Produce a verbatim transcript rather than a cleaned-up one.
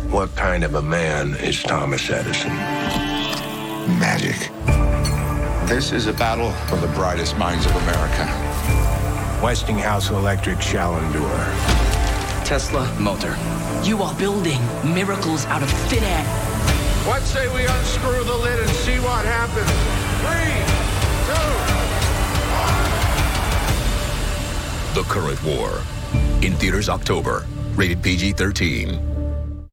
What kind of a man is Thomas Edison? Magic. This is a battle for the brightest minds of America. Westinghouse Electric shall endure. Tesla motor. You are building miracles out of thin air. What say we unscrew the lid and see what happens? Three, two, one. The Current War. In theaters October. Rated P G thirteen.